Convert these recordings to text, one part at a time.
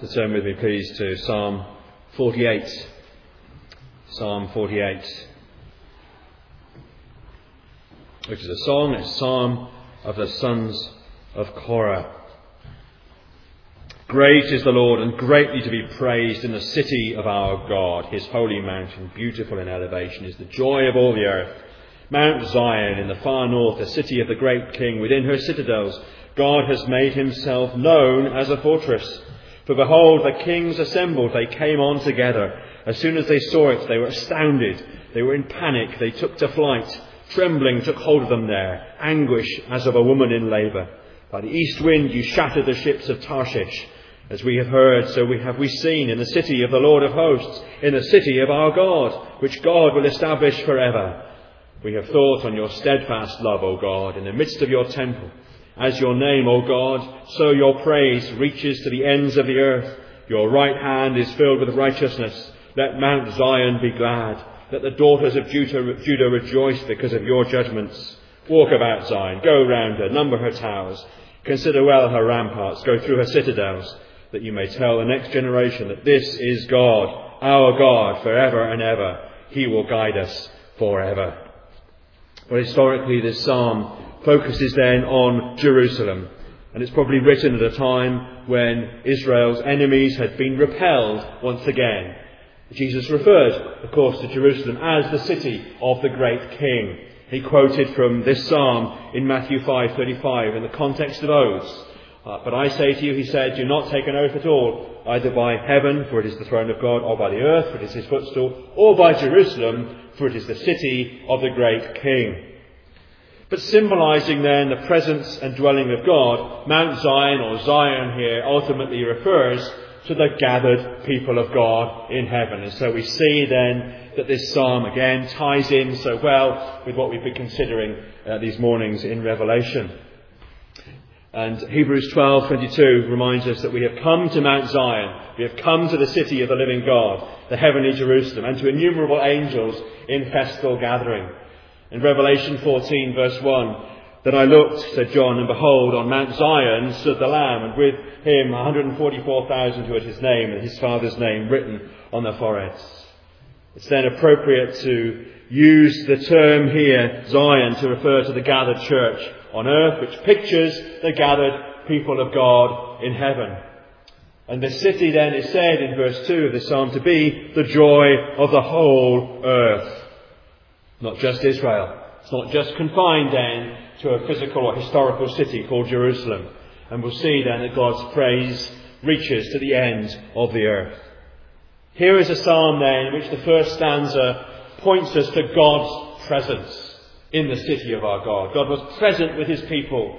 Turn with me, please, to Psalm 48. Psalm 48, which is a song, a psalm of the sons of Korah. Great is the Lord, and greatly to be praised in the city of our God. His holy mountain, beautiful in elevation, is the joy of all the earth. Mount Zion in the far north, the city of the great King. Within her citadels, God has made himself known as a fortress. For behold, the kings assembled, they came on together. As soon as they saw it, they were astounded. They were in panic, they took to flight. Trembling took hold of them there, anguish as of a woman in labour. By the east wind you shattered the ships of Tarshish. As we have heard, so have we seen in the city of the Lord of hosts, in the city of our God, which God will establish forever. We have thought on your steadfast love, O God, in the midst of your temple. As your name, O God, so your praise reaches to the ends of the earth. Your right hand is filled with righteousness. Let Mount Zion be glad. Let the daughters of Judah rejoice because of your judgments. Walk about Zion, go round her, number her towers. Consider well her ramparts, go through her citadels, that you may tell the next generation that this is God, our God, forever and ever. He will guide us forever. Well, historically, this psalm focuses then on Jerusalem. And it's probably written at a time when Israel's enemies had been repelled once again. Jesus referred, of course, to Jerusalem as the city of the great King. He quoted from this psalm in Matthew 5:35 in the context of oaths. But I say to you, he said, do not take an oath at all, either by heaven, for it is the throne of God, or by the earth, for it is his footstool, or by Jerusalem, for it is the city of the great King. But symbolising then the presence and dwelling of God, Mount Zion, or Zion here, ultimately refers to the gathered people of God in heaven. And so we see then that this psalm again ties in so well with what we've been considering these mornings in Revelation. And Hebrews 12:22 reminds us that we have come to Mount Zion, we have come to the city of the living God, the heavenly Jerusalem, and to innumerable angels in festal gathering. In Revelation 14 verse 1, then I looked, said John, and behold, on Mount Zion stood the Lamb, and with him 144,000 who had his name and his Father's name written on their foreheads. It's then appropriate to use the term here, Zion, to refer to the gathered church on earth, which pictures the gathered people of God in heaven. And the city then is said in verse 2 of the psalm to be the joy of the whole earth. Not just Israel. It's not just confined then to a physical or historical city called Jerusalem. And we'll see then that God's praise reaches to the ends of the earth. Here is a psalm then in which the first stanza points us to God's presence in the city of our God. God was present with his people.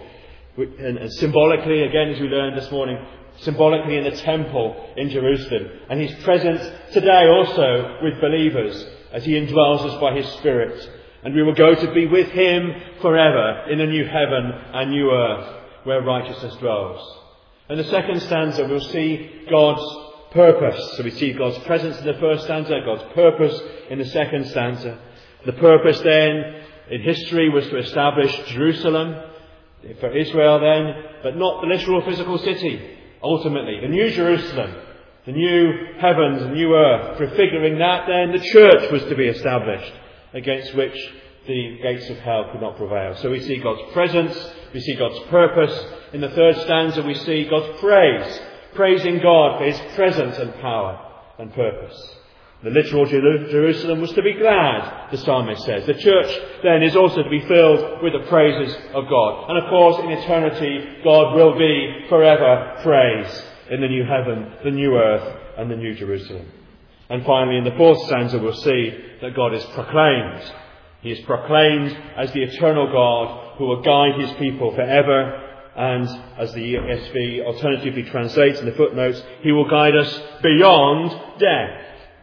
And symbolically, again as we learned this morning, symbolically in the temple in Jerusalem. And he's present today also with believers as he indwells us by his Spirit. And we will go to be with him forever in a new heaven and new earth where righteousness dwells. In the second stanza we'll see God's purpose. So we see God's presence in the first stanza, God's purpose in the second stanza. The purpose then in history was to establish Jerusalem for Israel then, but not the literal physical city. Ultimately, the new Jerusalem, the new heavens and new earth, prefiguring that then the church was to be established, against which the gates of hell could not prevail. So we see God's presence, we see God's purpose. In the third stanza we see God's praise, praising God for his presence and power and purpose. The literal Jerusalem was to be glad, the psalmist says. The church then is also to be filled with the praises of God. And of course in eternity God will be forever praised in the new heaven, the new earth and the new Jerusalem. And finally in the fourth stanza we'll see that God is proclaimed. He is proclaimed as the eternal God who will guide his people forever. And as the ESV alternatively translates in the footnotes, he will guide us beyond death.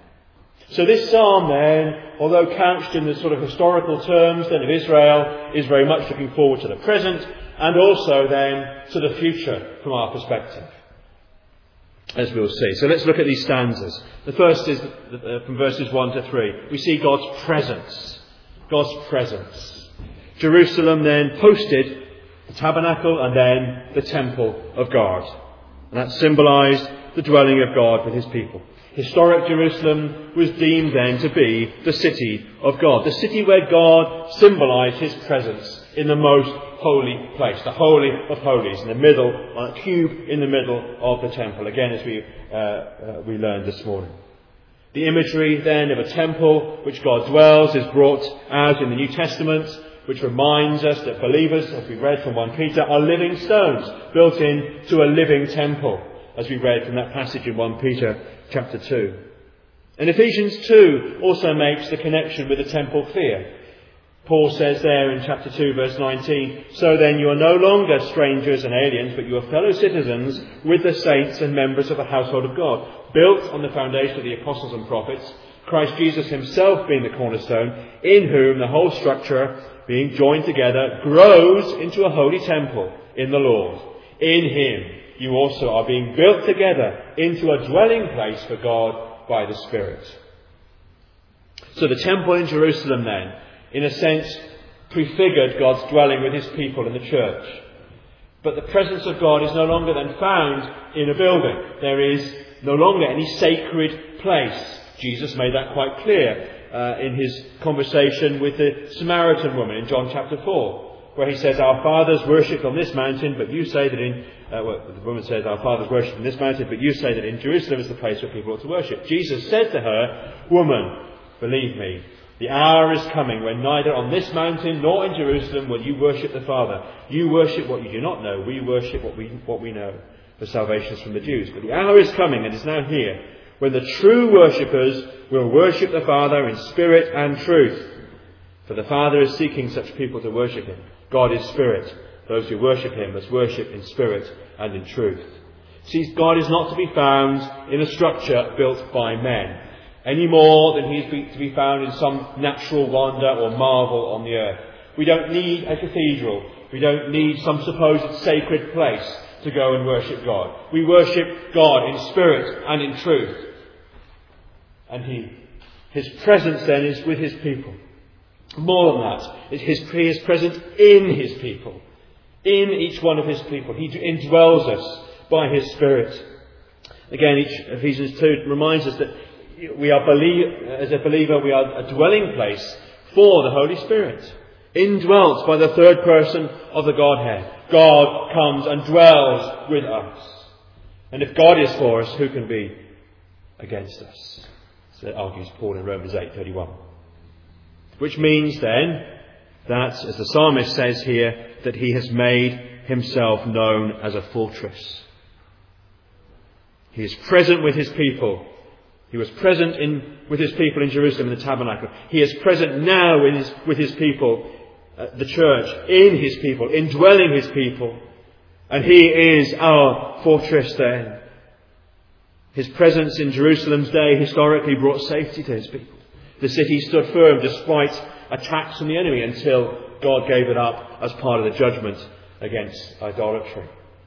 So this psalm then, although couched in the sort of historical terms then of Israel, is very much looking forward to the present and also then to the future from our perspective, as we'll see. So let's look at these stanzas. The first is from verses 1 to 3. We see God's presence. God's presence. Jerusalem then posted the tabernacle and then the temple of God. And that's symbolised the dwelling of God with his people. Historic Jerusalem was deemed then to be the city of God, the city where God symbolised his presence in the most holy place, the Holy of Holies, in the middle, on a cube in the middle of the temple, again as we learned this morning. The imagery then of a temple which God dwells is brought out in the New Testament, which reminds us that believers, as we read from 1 Peter, are living stones built into a living temple, as we read from that passage in 1 Peter chapter 2. And Ephesians 2 also makes the connection with the temple fear. Paul says there in chapter 2 verse 19, "So then you are no longer strangers and aliens, but you are fellow citizens with the saints and members of the household of God, built on the foundation of the apostles and prophets, Christ Jesus himself being the cornerstone, in whom the whole structure, being joined together, grows into a holy temple in the Lord. In him you also are being built together into a dwelling place for God by the Spirit." So the temple in Jerusalem then, in a sense, prefigured God's dwelling with his people in the church. But the presence of God is no longer then found in a building. There is no longer any sacred place. Jesus made that quite clear in his conversation with the Samaritan woman in John chapter 4, where he says, "Our fathers worshipped on this mountain, but you say that in..." the woman says, "Our fathers worshipped on this mountain, but you say that in Jerusalem is the place where people ought to worship." Jesus said to her, "Woman, believe me, the hour is coming when neither on this mountain nor in Jerusalem will you worship the Father. You worship what you do not know. We worship what we know. For salvation is from the Jews. But the hour is coming, and is now here, when the true worshippers will worship the Father in spirit and truth. For the Father is seeking such people to worship him. God is spirit. Those who worship him must worship in spirit and in truth." See, God is not to be found in a structure built by men, any more than he is to be found in some natural wonder or marvel on the earth. We don't need a cathedral. We don't need some supposed sacred place to go and worship God. We worship God in spirit and in truth. And his presence then is with his people. More than that, he is present in his people, in each one of his people. He indwells us by his Spirit. Again, Ephesians 2 reminds us that as a believer, we are a dwelling place for the Holy Spirit, indwelt by the third person of the Godhead. God comes and dwells with us. And if God is for us, who can be against us? So argues Paul in Romans 8:31. Which means then that, as the psalmist says here, that he has made himself known as a fortress. He is present with his people. He was present with his people in Jerusalem in the tabernacle. He is present now with his people, the church, in his people, indwelling his people. And he is our fortress then. His presence in Jerusalem's day historically brought safety to his people. The city stood firm despite attacks from the enemy until God gave it up as part of the judgment against idolatry.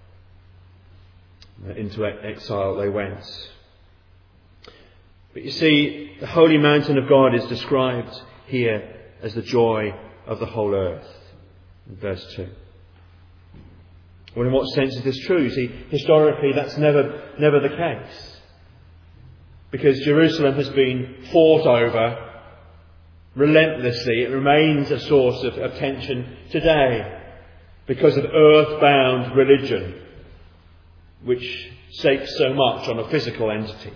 Into exile they went. But you see, the holy mountain of God is described here as the joy of the whole earth. In verse 2. Well, in what sense is this true? See, historically that's never the case. Because Jerusalem has been fought over relentlessly. It remains a source of tension today because of earthbound religion, which stakes so much on a physical entity.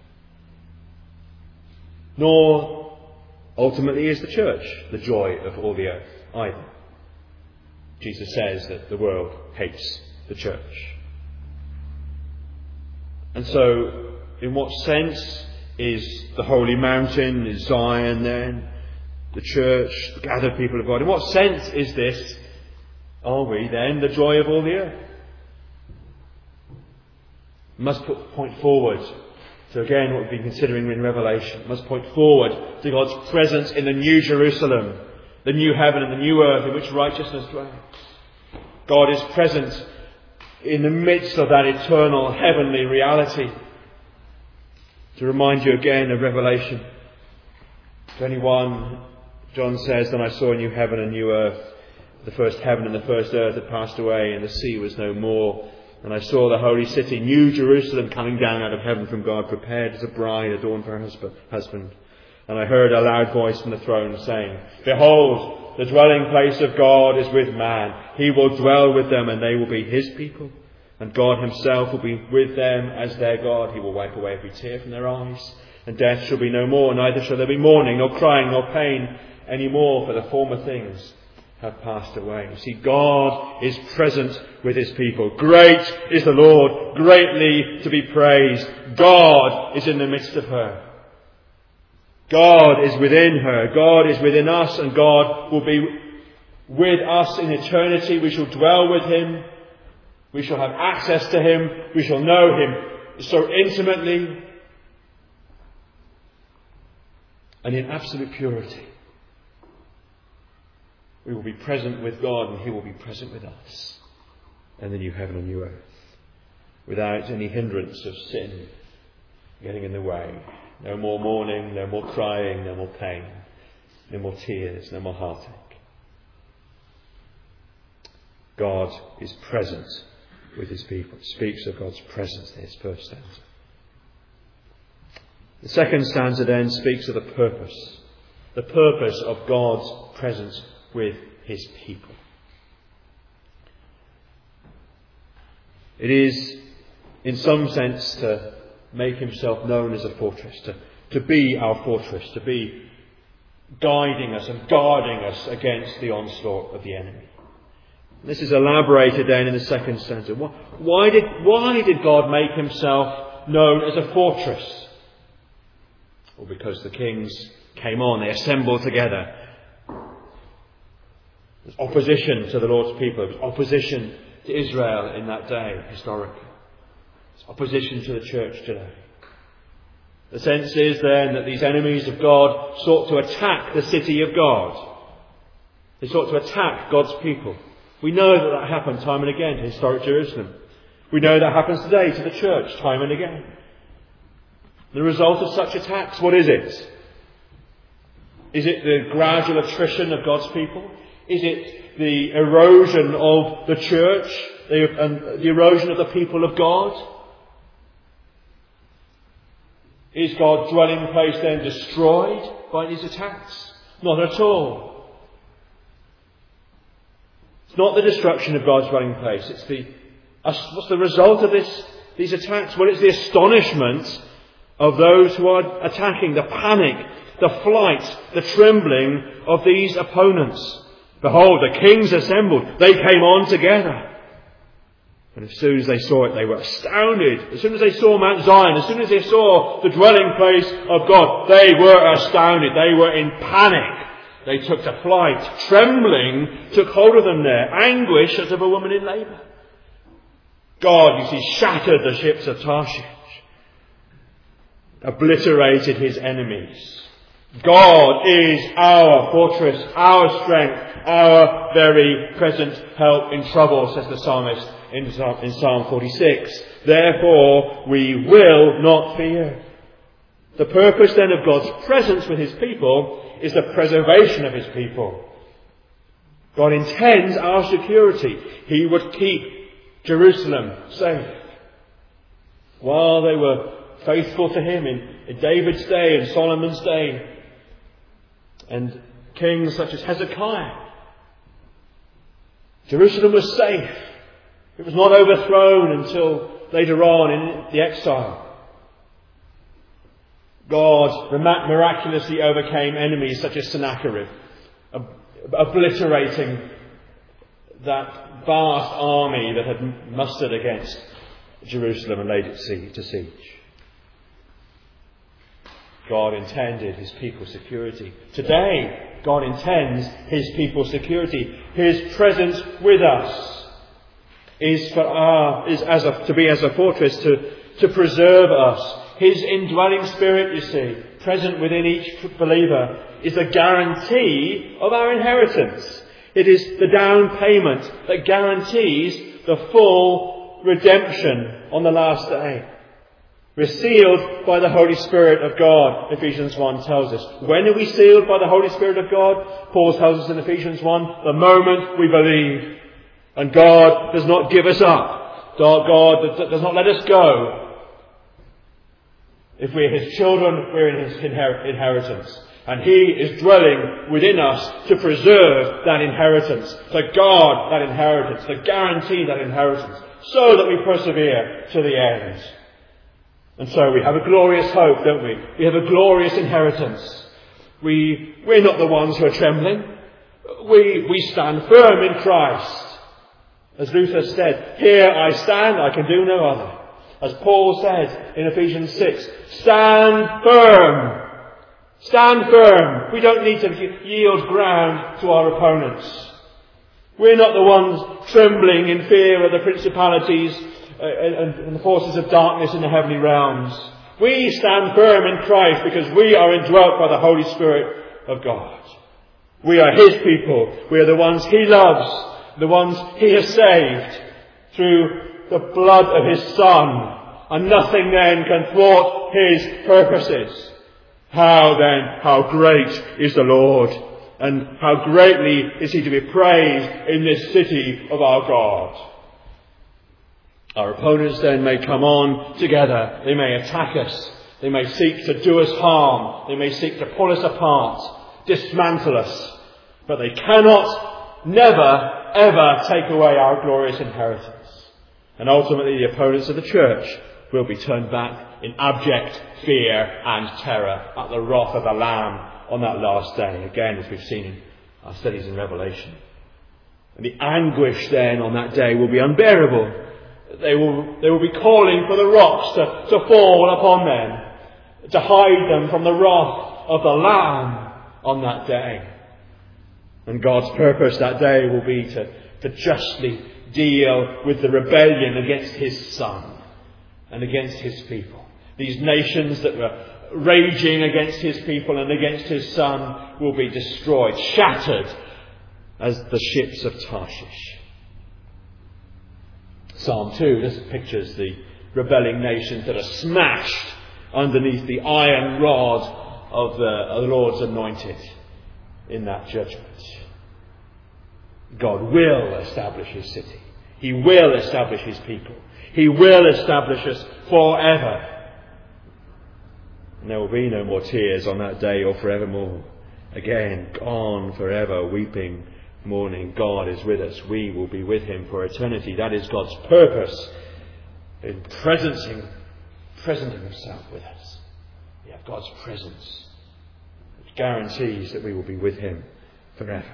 Nor ultimately is the church the joy of all the earth either. Jesus says that the world hates the church. And so, in what sense is the holy mountain, is Zion then, the church, the gathered people of God? In what sense is this, are we then the joy of all the earth? We must point forward to again what we've been considering in Revelation. We must point forward to God's presence in the new Jerusalem, the new heaven and the new earth in which righteousness dwells. God is present in the midst of that eternal heavenly reality. To remind you again of Revelation 21, John says, "Then I saw a new heaven and a new earth. The first heaven and the first earth had passed away, and the sea was no more. And I saw the holy city, New Jerusalem, coming down out of heaven from God, prepared as a bride adorned for her husband. And I heard a loud voice from the throne saying, Behold, the dwelling place of God is with man. He will dwell with them, and they will be his people. And God himself will be with them as their God. He will wipe away every tear from their eyes. And death shall be no more, neither shall there be mourning, nor crying, nor pain any more, for the former things have passed away. You see, God is present with his people. Great is the Lord, greatly to be praised. God is in the midst of her. God is within her. God is within us, and God will be with us in eternity. We shall dwell with him. We shall have access to him. We shall know him so intimately and in absolute purity. We will be present with God, and he will be present with us in the new heaven and new earth, without any hindrance of sin getting in the way. No more mourning, no more crying, no more pain, no more tears, no more heartache. God is present with his people. It speaks of God's presence in his first stanza. The second stanza then speaks of the purpose of God's presence with his people. It is, in some sense, to make himself known as a fortress, to be our fortress, to be guiding us and guarding us against the onslaught of the enemy. This is elaborated then in the second stanza. Why did God make himself known as a fortress? Well, because the kings came on, they assembled together. There's opposition to the Lord's people. There was opposition to Israel in that day, historically. There's opposition to the church today. The sense is then that these enemies of God sought to attack the city of God. They sought to attack God's people. We know that happened time and again to historic Jerusalem. We know that happens today to the church time and again. The result of such attacks, what is it? Is it the gradual attrition of God's people? Is it the erosion of the church, the erosion of the people of God? Is God's dwelling place then destroyed by these attacks? Not at all. It's not the destruction of God's dwelling place. What's the result of these attacks? Well, it's the astonishment of those who are attacking, the panic, the flight, the trembling of these opponents. Behold, the kings assembled. They came on together. And as soon as they saw it, they were astounded. As soon as they saw Mount Zion, as soon as they saw the dwelling place of God, they were astounded. They were in panic. They took to flight. Trembling took hold of them there. Anguish as of a woman in labour. God, you see, shattered the ships of Tarshish. Obliterated his enemies. God is our fortress, our strength, our very present help in trouble, says the psalmist in Psalm 46. Therefore, we will not fear. The purpose then of God's presence with his people is the preservation of his people. God intends our security. He would keep Jerusalem safe. While they were faithful to him in David's day and Solomon's day, and kings such as Hezekiah, Jerusalem was safe. It was not overthrown until later on in the exile. God miraculously overcame enemies such as Sennacherib, obliterating that vast army that had mustered against Jerusalem and laid it to siege. God intended his people's security. Today, God intends his people's security. His presence with us is to be as a fortress to preserve us. His indwelling spirit, you see, present within each believer, is a guarantee of our inheritance. It is the down payment that guarantees the full redemption on the last day. We're sealed by the Holy Spirit of God, Ephesians 1 tells us. When are we sealed by the Holy Spirit of God? Paul tells us in Ephesians 1, the moment we believe. And God does not give us up God that does not let us go. If we're His children, we're in His inheritance. And He is dwelling within us to preserve that inheritance, to guard that inheritance, to guarantee that inheritance, so that we persevere to the end. And so we have a glorious hope, don't we? We have a glorious inheritance. We're not the ones who are trembling. We stand firm in Christ. As Luther said, here I stand, I can do no other. As Paul said in Ephesians 6, stand firm. Stand firm. We don't need to yield ground to our opponents. We're not the ones trembling in fear of the principalities and the forces of darkness in the heavenly realms. We stand firm in Christ because we are indwelt by the Holy Spirit of God. We are His people. We are the ones He loves, the ones He has saved through the blood of His Son. And nothing then can thwart His purposes. How great is the Lord, and how greatly is He to be praised in this city of our God. Our opponents then may come on together. They may attack us. They may seek to do us harm. They may seek to pull us apart, dismantle us. But they cannot, never, ever take away our glorious inheritance. And ultimately the opponents of the church will be turned back in abject fear and terror at the wrath of the Lamb on that last day. Again, as we've seen in our studies in Revelation. And the anguish then on that day will be unbearable. They will be calling for the rocks to fall upon them, to hide them from the wrath of the Lamb on that day. And God's purpose that day will be to justly deal with the rebellion against His Son and against His people. These nations that were raging against His people and against His Son will be destroyed, shattered as the ships of Tarshish. Psalm 2 just pictures the rebelling nations that are smashed underneath the iron rod of the Lord's anointed in that judgment. God will establish His city. He will establish His people. He will establish us forever. And there will be no more tears on that day or forevermore. Again, gone forever, weeping, mourning. God is with us. We will be with Him for eternity. That is God's purpose in presenting Himself with us. We have God's presence, which guarantees that we will be with Him forever.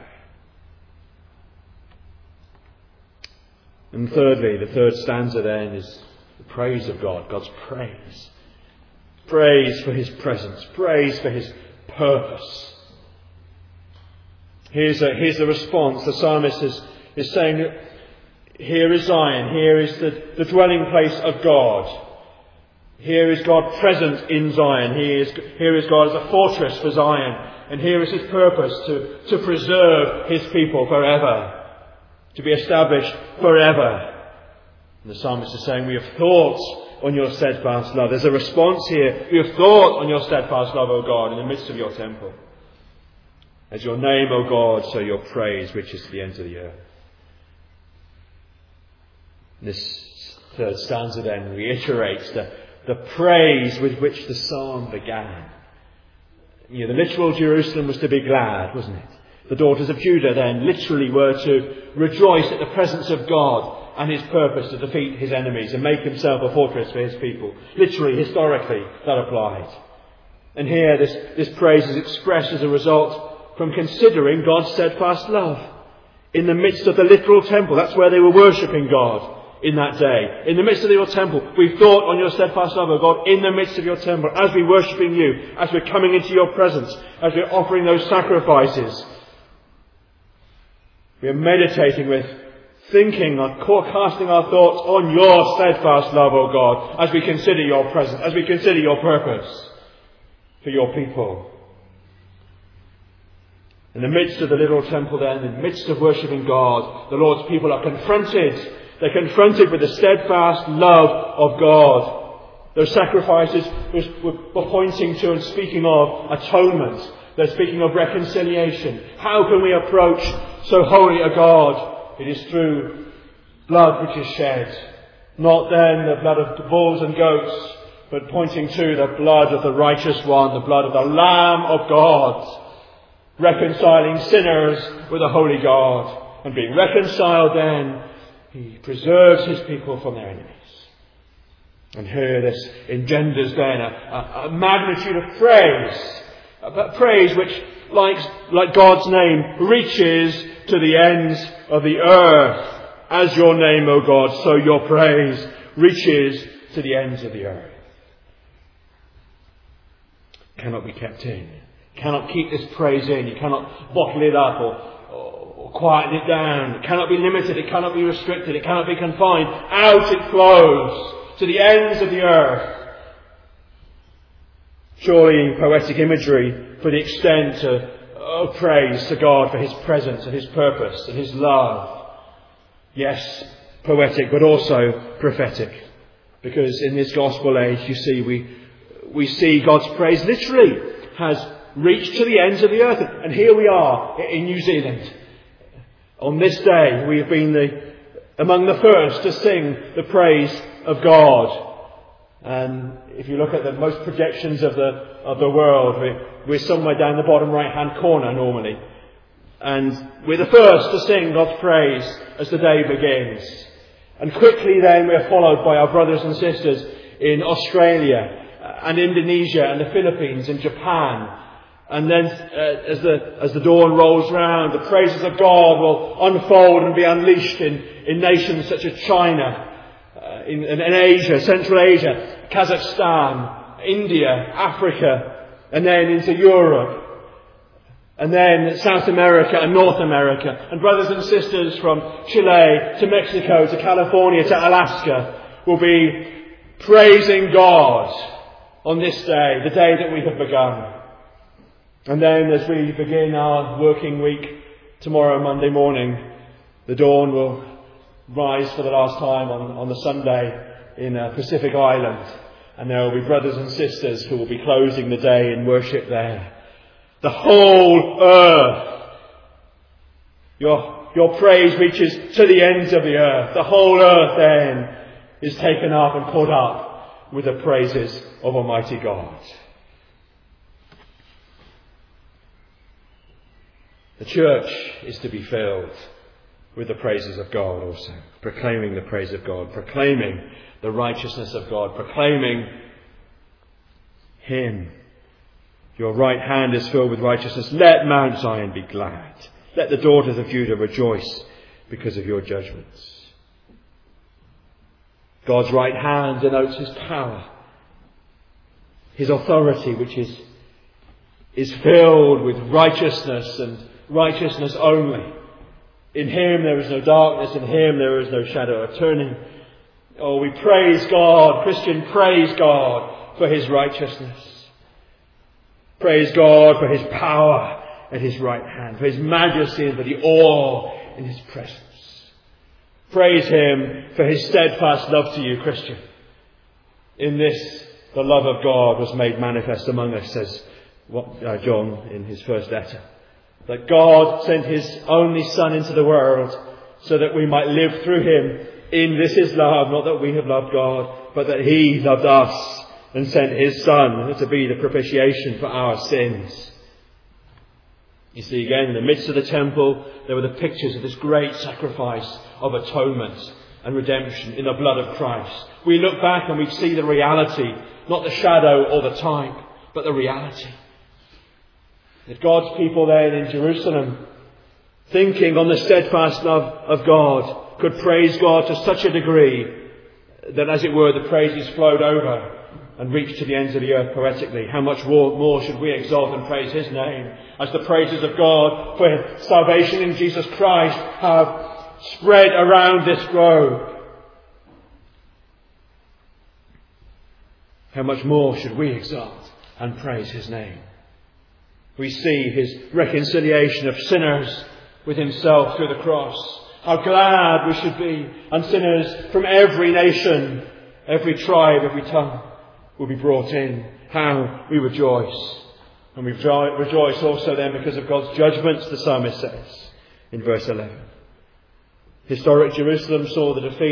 And thirdly, the third stanza then is the praise of God, God's praise. Praise for His presence, praise for His purpose. Here's the response. The psalmist is saying that here is Zion, here is the dwelling place of God. Here is God present in Zion. Here is God as a fortress for Zion. And here is His purpose to preserve His people forever. To be established forever. And the psalmist is saying, we have thought on your steadfast love. There's a response here. We have thought on your steadfast love, O God, in the midst of your temple. As your name, O God, so your praise reaches to the ends of the earth. This third stanza then reiterates the praise with which the psalm began. The literal Jerusalem was to be glad, wasn't it? The daughters of Judah then literally were to rejoice at the presence of God and His purpose to defeat His enemies and make Himself a fortress for His people. Literally, historically, that applied. And here this praise is expressed as a result from considering God's steadfast love. In the midst of the literal temple, that's where they were worshipping God in that day. In the midst of your temple, we thought on your steadfast love, O God, in the midst of your temple, as we're worshipping You, as we're coming into Your presence, as we're offering those sacrifices. We are meditating with, thinking, casting our thoughts on Your steadfast love, O God, as we consider Your presence, as we consider Your purpose for Your people. In the midst of the little temple then, in the midst of worshipping God, the Lord's people are confronted. They're confronted with the steadfast love of God. Those sacrifices were pointing to and speaking of atonement. They're speaking of reconciliation. How can we approach so holy a God? It is through blood which is shed. Not then the blood of the bulls and goats, but pointing to the blood of the righteous one, the blood of the Lamb of God, reconciling sinners with a holy God. And being reconciled then, he preserves his people from their enemies. And here this engenders then a magnitude of praise. But praise which, like God's name, reaches to the ends of the earth. As your name, O God, so your praise reaches to the ends of the earth. Cannot be kept in. Cannot keep this praise in. You cannot bottle it up or quieten it down. It cannot be limited. It cannot be restricted. It cannot be confined. Out it flows to the ends of the earth. Surely poetic imagery for the extent of praise to God for his presence and his purpose and his love. Yes, poetic, but also prophetic. Because in this gospel age, you see, we see God's praise literally has reached to the ends of the earth. And here we are in New Zealand. On this day, we have been among the first to sing the praise of God. And if you look at the most projections of the world, we're somewhere down the bottom right-hand corner normally. And we're the first to sing God's praise as the day begins. And quickly then we're followed by our brothers and sisters in Australia and Indonesia and the Philippines and Japan. And then as the dawn rolls round, the praises of God will unfold and be unleashed in nations such as China, in Asia, Central Asia, Kazakhstan, India, Africa, and then into Europe. And then South America and North America. And brothers and sisters from Chile to Mexico to California to Alaska will be praising God on this day, the day that we have begun. And then as we begin our working week tomorrow, Monday morning, the dawn will rise for the last time on the Sunday in Pacific Island. And there will be brothers and sisters who will be closing the day in worship there. The whole earth. Your praise reaches to the ends of the earth. The whole earth then is taken up and caught up with the praises of Almighty God. The church is to be filled with the praises of God also. Proclaiming the praise of God. Proclaiming the righteousness of God. Proclaiming Him. Your right hand is filled with righteousness. Let Mount Zion be glad. Let the daughters of Judah rejoice because of your judgments. God's right hand denotes his power, his authority, which is filled with righteousness and righteousness only. In him there is no darkness. In him there is no shadow of turning. Oh, we praise God. Christian, praise God for his righteousness. Praise God for his power at his right hand, for his majesty and for the awe in his presence. Praise him for his steadfast love to you, Christian. In this, the love of God was made manifest among us, says John in his first letter. That God sent his only Son into the world so that we might live through him. In this is love, not that we have loved God, but that he loved us and sent his Son to be the propitiation for our sins. You see, again, in the midst of the temple, there were the pictures of this great sacrifice of atonement and redemption in the blood of Christ. We look back and we see the reality, not the shadow or the type, but the reality. That God's people then in Jerusalem, thinking on the steadfast love of God, could praise God to such a degree that, as it were, the praises flowed over and reached to the ends of the earth poetically. How much more should we exalt and praise his name as the praises of God for salvation in Jesus Christ have spread around this globe. How much more should we exalt and praise his name? We see his reconciliation of sinners with himself through the cross. How glad we should be. And sinners from every nation, every tribe, every tongue will be brought in. How we rejoice. And we rejoice also then because of God's judgments, the psalmist says in verse 11. Historic Jerusalem saw the defeat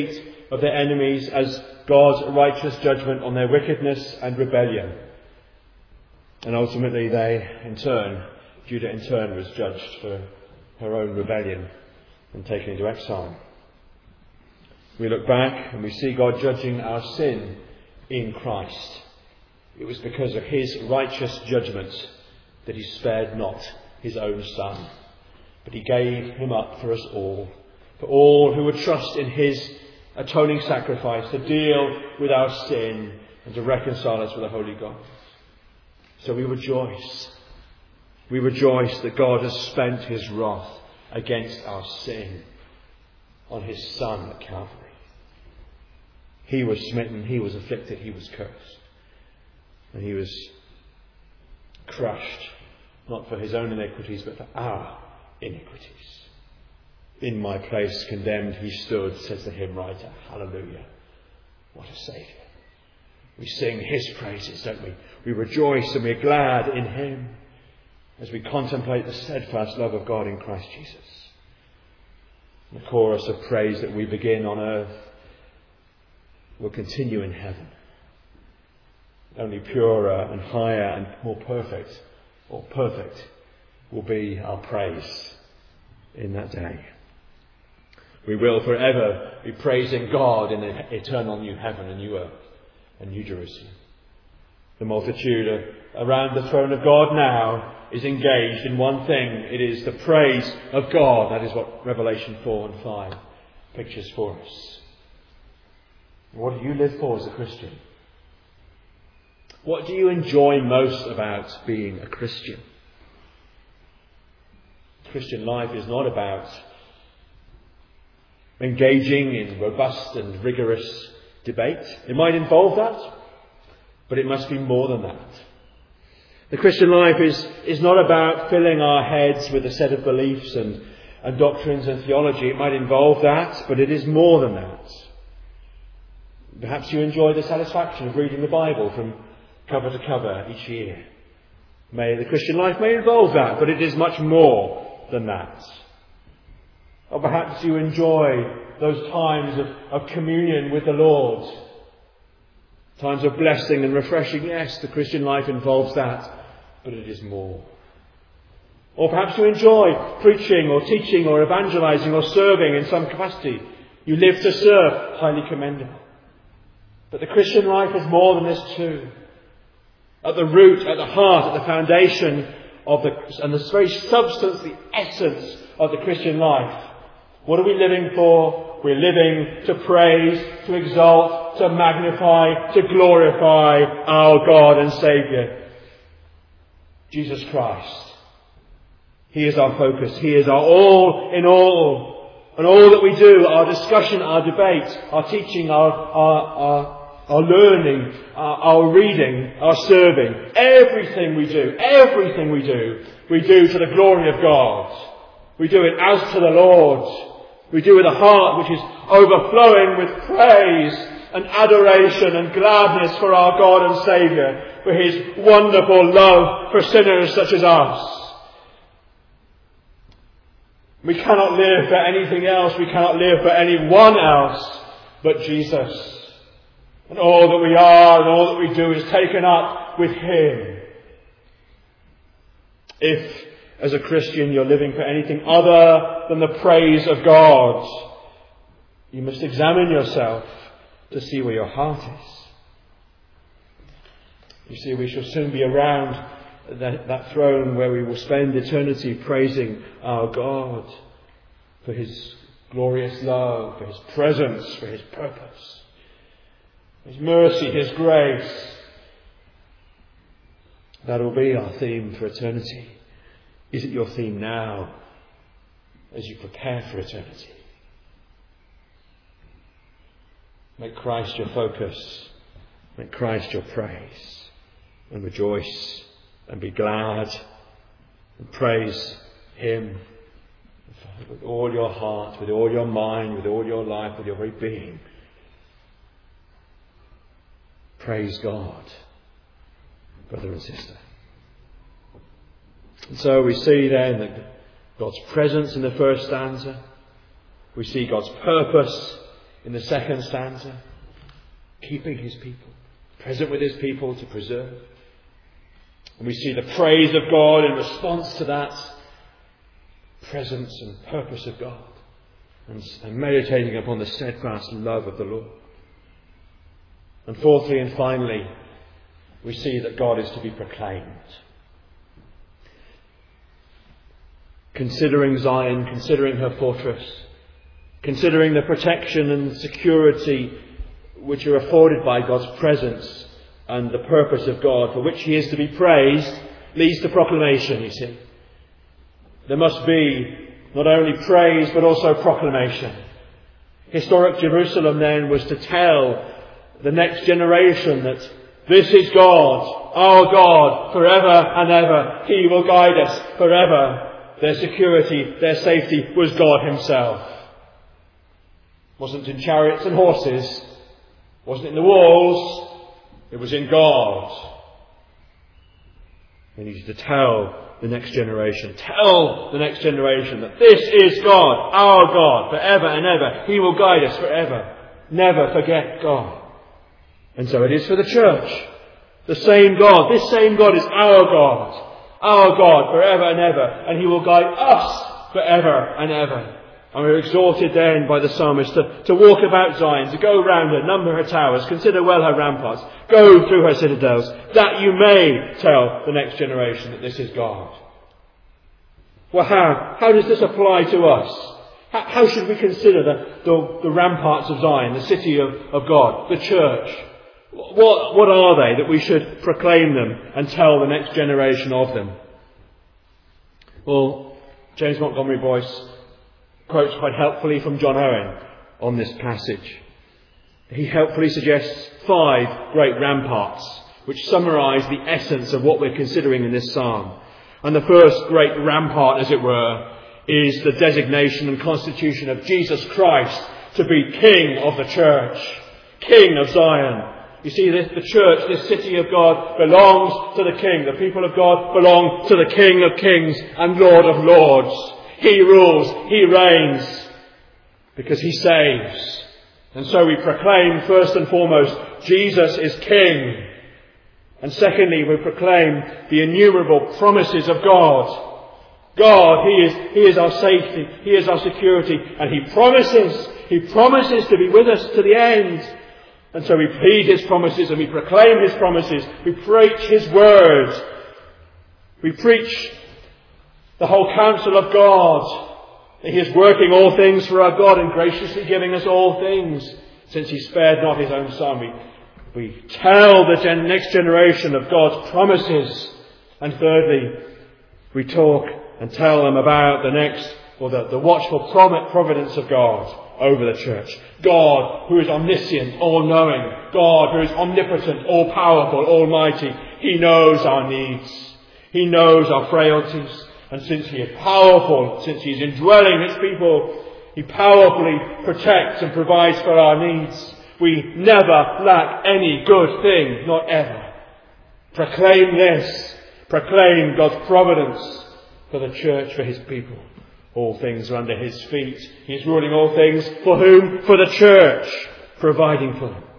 of their enemies as God's righteous judgment on their wickedness and rebellion. And ultimately Judah in turn was judged for her own rebellion and taken into exile. We look back and we see God judging our sin in Christ. It was because of his righteous judgment that he spared not his own Son, but he gave him up for us all, for all who would trust in his atoning sacrifice to deal with our sin and to reconcile us with a holy God. So we rejoice. We rejoice that God has spent his wrath against our sin on his Son at Calvary. He was smitten, he was afflicted, he was cursed. And he was crushed, not for his own iniquities, but for our iniquities. In my place condemned he stood, says the hymn writer. Hallelujah. What a Saviour. We sing his praises, don't we? We rejoice and we're glad in him as we contemplate the steadfast love of God in Christ Jesus. The chorus of praise that we begin on earth will continue in heaven. Only purer and higher and more perfect, or perfect, will be our praise in that day. We will forever be praising God in the eternal new heaven and new earth and new Jerusalem. The multitude around the throne of God now is engaged in one thing. It is the praise of God. That is what Revelation 4 and 5 pictures for us. What do you live for as a Christian? What do you enjoy most about being a Christian? Christian life is not about engaging in robust and rigorous debate. It might involve that, but it must be more than that. The Christian life is not about filling our heads with a set of beliefs and doctrines and theology. It might involve that, but it is more than that. Perhaps you enjoy the satisfaction of reading the Bible from cover to cover each year. The Christian life may involve that, but it is much more than that. Or perhaps you enjoy those times of communion with the Lord. Times of blessing and refreshing. Yes, the Christian life involves that, but it is more. Or perhaps you enjoy preaching or teaching or evangelizing or serving in some capacity. You live to serve, highly commendable. But the Christian life is more than this too. At the root, at the heart, at the foundation and the very substance, the essence of the Christian life. What are we living for? We're living to praise, to exalt, to magnify, to glorify our God and Saviour, Jesus Christ. He is our focus. He is our all in all. And all that we do, our discussion, our debate, our teaching, our learning, our reading, our serving, everything we do to the glory of God. We do it as to the Lord. We do with a heart which is overflowing with praise and adoration and gladness for our God and Saviour, for his wonderful love for sinners such as us. We cannot live for anything else. We cannot live for anyone else but Jesus. And all that we are and all that we do is taken up with him. If, as a Christian, you're living for anything other than the praise of God, you must examine yourself to see where your heart is. You see, we shall soon be around that throne where we will spend eternity praising our God for his glorious love, for his presence, for his purpose, his mercy, his grace. That will be our theme for eternity. Is it your theme now as you prepare for eternity? Make Christ your focus. Make Christ your praise. And rejoice and be glad and praise him with all your heart, with all your mind, with all your life, with your very being. Praise God, brother and sister. And so we see then that God's presence in the first stanza. We see God's purpose in the second stanza, keeping his people, present with his people to preserve. And we see the praise of God in response to that presence and purpose of God, and meditating upon the steadfast love of the Lord. And fourthly and finally, we see that God is to be proclaimed. Considering Zion, considering her fortress, considering the protection and security which are afforded by God's presence and the purpose of God for which he is to be praised, leads to proclamation, you see. There must be not only praise but also proclamation. Historic Jerusalem then was to tell the next generation that this is God, our God, forever and ever. He will guide us forever. Their security, their safety was God himself. It wasn't in chariots and horses. It wasn't in the walls. It was in God. They needed to tell the next generation. Tell the next generation that this is God, our God, forever and ever. He will guide us forever. Never forget God. And so it is for the church. The same God, this same God is our God forever and ever. And he will guide us forever and ever. And we're exhorted then by the psalmist to walk about Zion, to go round her, number her towers, consider well her ramparts, go through her citadels, that you may tell the next generation that this is God. Well, how does this apply to us? How should we consider the ramparts of Zion, the city of God, the church? What are they that we should proclaim them and tell the next generation of them? Well, James Montgomery Boyce quotes quite helpfully from John Owen on this passage. He helpfully suggests 5 great ramparts which summarise the essence of what we're considering in this psalm. And the first great rampart, as it were, is the designation and constitution of Jesus Christ to be King of the church, King of Zion. You see, the church, this city of God, belongs to the King. The people of God belong to the King of kings and Lord of lords. He rules, he reigns, because he saves. And so we proclaim, first and foremost, Jesus is King. And secondly, we proclaim the innumerable promises of God. God, he is our safety, he is our security, and he promises to be with us to the end. And so we plead his promises and we proclaim his promises. We preach his word. We preach the whole counsel of God. He is working all things for our God and graciously giving us all things, since he spared not his own Son. We tell the next generation of God's promises. And thirdly, we talk and tell them about the watchful providence of God over the church. God who is omniscient, all-knowing. God who is omnipotent, all-powerful, almighty. He knows our needs. He knows our frailties. And since he is powerful, since he is indwelling his people, he powerfully protects and provides for our needs. We never lack any good thing, not ever. Proclaim this. Proclaim God's providence for the church, for his people. All things are under his feet. He is ruling all things. For whom? For the church. Providing for them.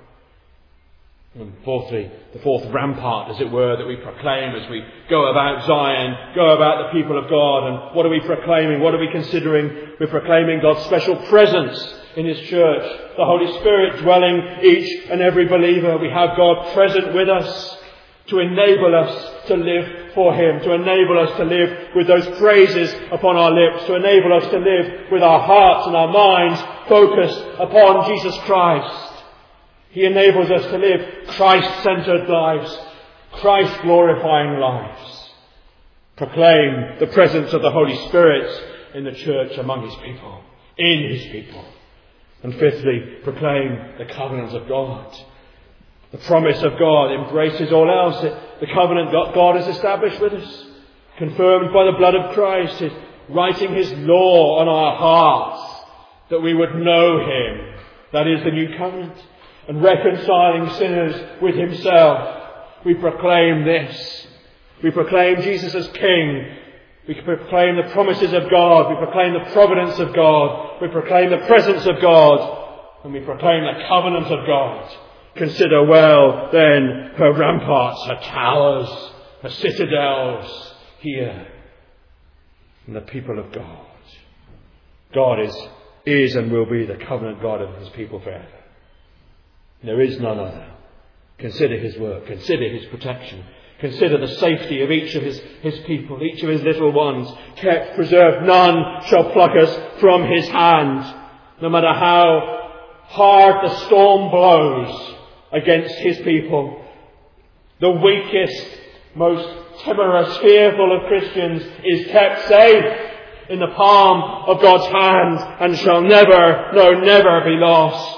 And fourthly, the fourth rampart, as it were, that we proclaim as we go about Zion, go about the people of God. And what are we proclaiming? What are we considering? We're proclaiming God's special presence in his church. The Holy Spirit dwelling each and every believer. We have God present with us to enable us to live for him, to enable us to live with those praises upon our lips, to enable us to live with our hearts and our minds focused upon Jesus Christ. He enables us to live Christ-centered lives, Christ-glorifying lives. Proclaim the presence of the Holy Spirit in the church among his people, in his people. And fifthly, proclaim the covenant of God. The promise of God embraces all else. The covenant God has established with us, confirmed by the blood of Christ, is writing his law on our hearts, that we would know him. That is the new covenant. And reconciling sinners with himself. We proclaim this. We proclaim Jesus as King. We proclaim the promises of God. We proclaim the providence of God. We proclaim the presence of God. when we proclaim the covenant of God, consider well then her ramparts, her towers, her citadels here, and the people of God. God is and will be the covenant God of his people forever. There is none other. Consider his work. Consider his protection. Consider the safety of each of his people, each of his little ones, kept, preserved. None shall pluck us from his hand, no matter how hard the storm blows against his people. The weakest, most timorous, fearful of Christians is kept safe in the palm of God's hand and shall never, no, never be lost.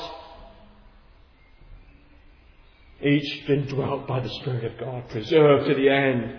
Each been dwelt by the Spirit of God, preserved to the end.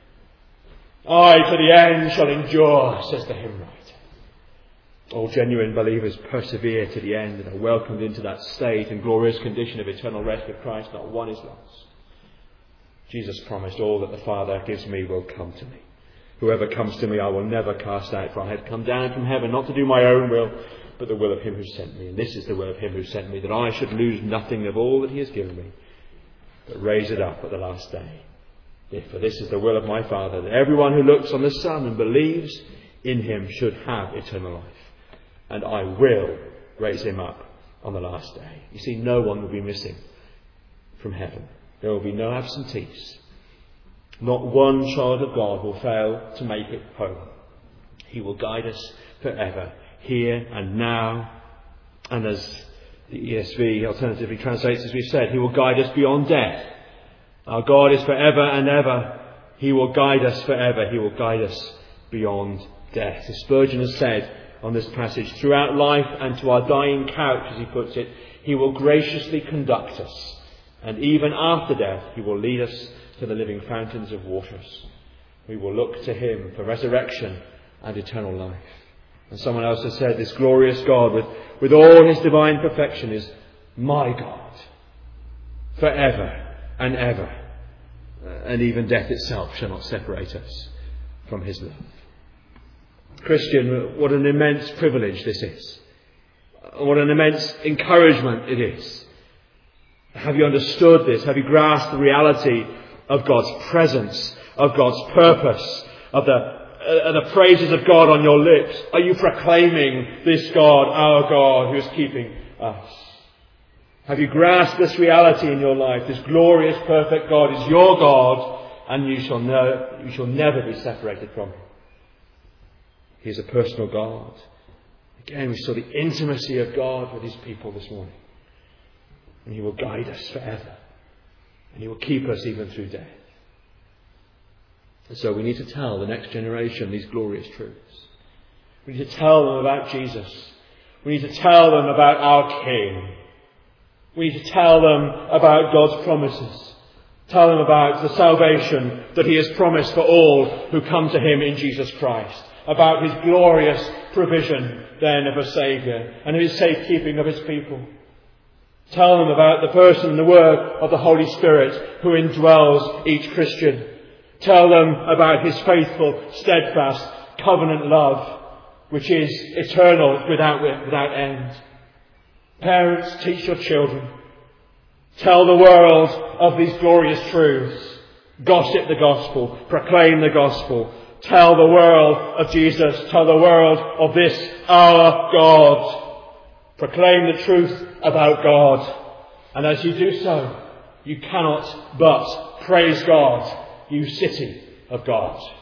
I to the end shall endure, says the hymn writer. All genuine believers persevere to the end and are welcomed into that state and glorious condition of eternal rest with Christ. Not one is lost. Jesus promised, all that the Father gives me will come to me. Whoever comes to me I will never cast out, for I have come down from heaven not to do my own will, but the will of him who sent me. And this is the will of him who sent me, that I should lose nothing of all that he has given me, but raise it up at the last day. For this is the will of my Father, that everyone who looks on the Son and believes in him should have eternal life. And I will raise him up on the last day. You see, no one will be missing from heaven. There will be no absentees. Not one child of God will fail to make it home. He will guide us forever, here and now. And as the ESV alternatively translates, as we said, he will guide us beyond death. Our God is forever and ever. He will guide us forever. He will guide us beyond death. As Spurgeon has said on this passage, throughout life and to our dying couch, as he puts it, he will graciously conduct us. And even after death, he will lead us to the living fountains of waters. We will look to him for resurrection and eternal life. And someone else has said, this glorious God with all his divine perfection is my God forever and ever. And even death itself shall not separate us from his love. Christian, what an immense privilege this is. What an immense encouragement it is. Have you understood this? Have you grasped the reality of God's presence, of God's purpose, of the praises of God on your lips? Are you proclaiming this God, our God, who is keeping us? Have you grasped this reality in your life? This glorious, perfect God is your God, and you shall never be separated from him. He is a personal God. Again, we saw the intimacy of God with his people this morning. And he will guide us forever. And he will keep us even through death. And so we need to tell the next generation these glorious truths. We need to tell them about Jesus. We need to tell them about our King. We need to tell them about God's promises. Tell them about the salvation that he has promised for all who come to him in Jesus Christ. About his glorious provision then of a Saviour and his safekeeping of his people. Tell them about the person and the work of the Holy Spirit who indwells each Christian. Tell them about his faithful, steadfast, covenant love, which is eternal without end. Parents, teach your children. Tell the world of these glorious truths. Gossip the gospel. Proclaim the gospel. Tell the world of Jesus. Tell the world of this, our God. Proclaim the truth about God. And as you do so, you cannot but praise God, you city of God.